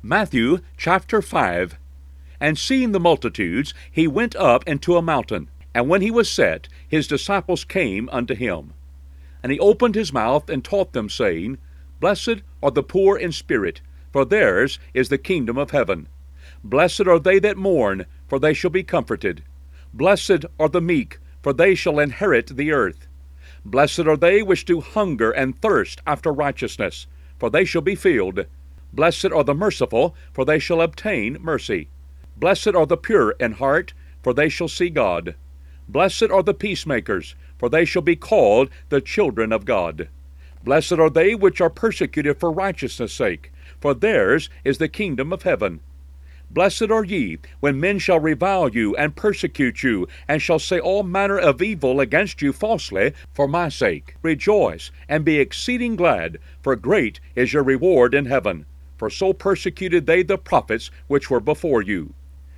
Matthew chapter 5. And seeing the multitudes, he went up into a mountain. And when he was set, his disciples came unto him. And he opened his mouth and taught them, saying, Blessed are the poor in spirit, for theirs is the kingdom of heaven. Blessed are they that mourn, for they shall be comforted. Blessed are the meek, for they shall inherit the earth. Blessed are they which do hunger and thirst after righteousness, for they shall be filled. Blessed are the merciful, for they shall obtain mercy. Blessed are the pure in heart, for they shall see God. Blessed are the peacemakers, for they shall be called the children of God. Blessed are they which are persecuted for righteousness' sake, for theirs is the kingdom of heaven. Blessed are ye, when men shall revile you, and persecute you, and shall say all manner of evil against you falsely, for my sake. Rejoice, and be exceeding glad, for great is your reward in heaven. For so persecuted they the prophets which were before you.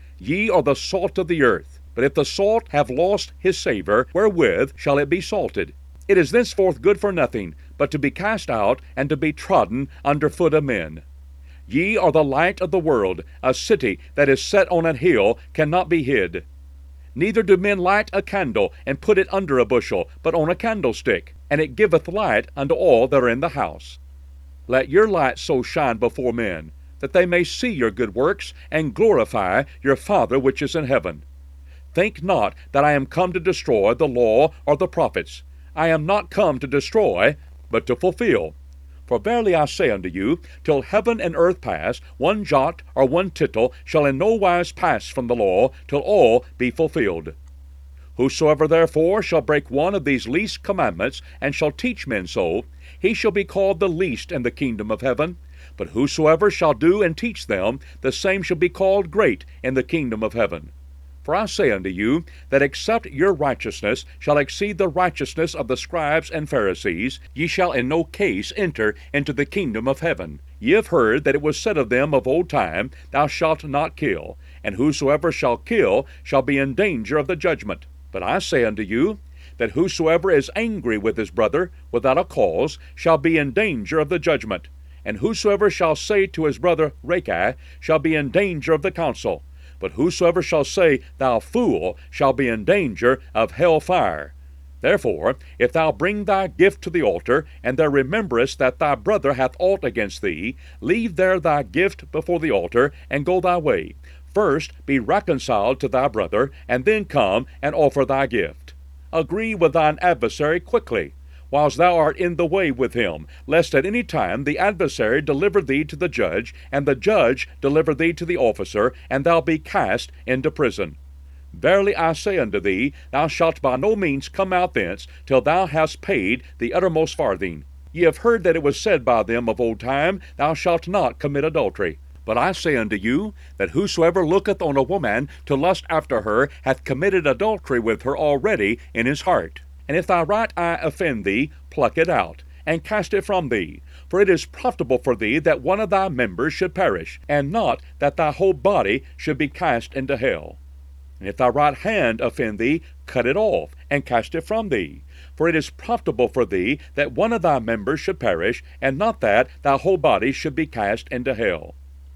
Ye are the salt of the earth. But if the salt have lost his savour, wherewith shall it be salted? It is thenceforth good for nothing, but to be cast out, and to be trodden under foot of men. Ye are the light of the world. A city that is set on an hill cannot be hid. Neither do men light a candle, and put it under a bushel, but on a candlestick, and it giveth light unto all that are in the house. Let your light so shine before men, that they may see your good works, and glorify your Father which is in heaven. Think not that I am come to destroy the law or the prophets. I am not come to destroy, but to fulfill. For verily I say unto you, till heaven and earth pass, one jot or one tittle shall in no wise pass from the law, till all be fulfilled. Whosoever therefore shall break one of these least commandments, and shall teach men so, he shall be called the least in the kingdom of heaven. But whosoever shall do and teach them, the same shall be called great in the kingdom of heaven. For I say unto you, that except your righteousness shall exceed the righteousness of the scribes and Pharisees, ye shall in no case enter into the kingdom of heaven. Ye have heard that it was said of them of old time, Thou shalt not kill, and whosoever shall kill shall be in danger of the judgment. But I say unto you, that whosoever is angry with his brother without a cause shall be in danger of the judgment. And whosoever shall say to his brother, Raca, shall be in danger of the council. But whosoever shall say, Thou fool, shall be in danger of hell fire. Therefore, if thou bring thy gift to the altar, and there rememberest that thy brother hath aught against thee, leave there thy gift before the altar, and go thy way. First be reconciled to thy brother, and then come and offer thy gift. Agree with thine adversary quickly, whilst thou art in the way with him, lest at any time the adversary deliver thee to the judge, and the judge deliver thee to the officer, and thou be cast into prison. Verily I say unto thee, thou shalt by no means come out thence, till thou hast paid the uttermost farthing. Ye have heard that it was said by them of old time, Thou shalt not commit adultery. But I say unto you, that whosoever looketh on a woman to lust after her hath committed adultery with her already in his heart. And if thy right eye offend thee, pluck it out, and cast it from thee. For it is profitable for thee that one of thy members should perish, and not that thy whole body should be cast into hell. And if thy right hand offend thee, cut it off, and cast it from thee. For it is profitable for thee that one of thy members should perish, and not that thy whole body should be cast into hell.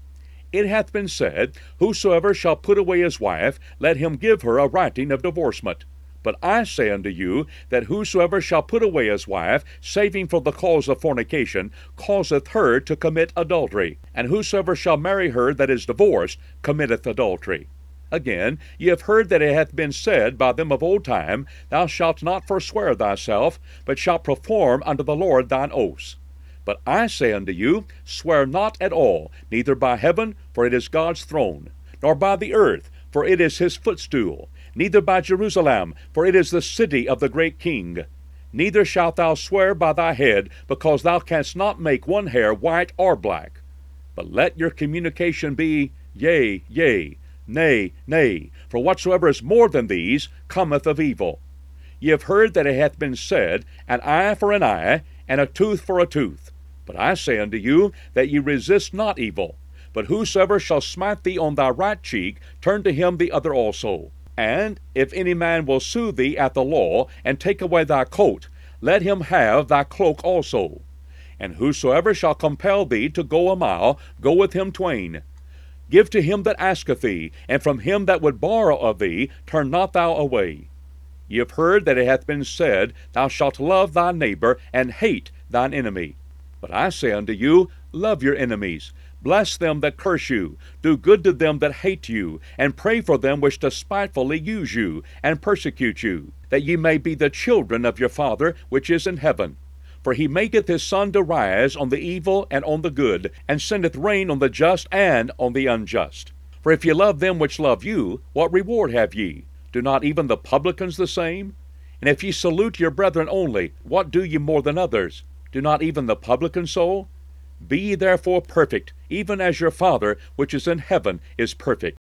It hath been said, Whosoever shall put away his wife, let him give her a writing of divorcement. But I say unto you, that whosoever shall put away his wife, saving for the cause of fornication, causeth her to commit adultery. And whosoever shall marry her that is divorced, committeth adultery. Again, ye have heard that it hath been said by them of old time, Thou shalt not forswear thyself, but shalt perform unto the Lord thine oaths. But I say unto you, Swear not at all, neither by heaven, for it is God's throne, nor by the earth, for it is his footstool, neither by Jerusalem, for it is the city of the great King. Neither shalt thou swear by thy head, because thou canst not make one hair white or black. But let your communication be, Yea, yea, nay, nay, for whatsoever is more than these cometh of evil. Ye have heard that it hath been said, An eye for an eye, and a tooth for a tooth. But I say unto you, that ye resist not evil. But whosoever shall smite thee on thy right cheek, turn to him the other also. And if any man will sue thee at the law, and take away thy coat, let him have thy cloak also. And whosoever shall compel thee to go a mile, go with him twain. Give to him that asketh thee, and from him that would borrow of thee turn not thou away. Ye have heard that it hath been said, Thou shalt love thy neighbor, and hate thine enemy. But I say unto you, love your enemies, bless them that curse you, do good to them that hate you, and pray for them which despitefully use you, and persecute you, that ye may be the children of your Father which is in heaven. For he maketh his sun to rise on the evil and on the good, and sendeth rain on the just and on the unjust. For if ye love them which love you, what reward have ye? Do not even the publicans the same? And if ye salute your brethren only, what do ye more than others? Do not even the publicans so? Be ye therefore perfect, even as your Father which is in heaven is perfect.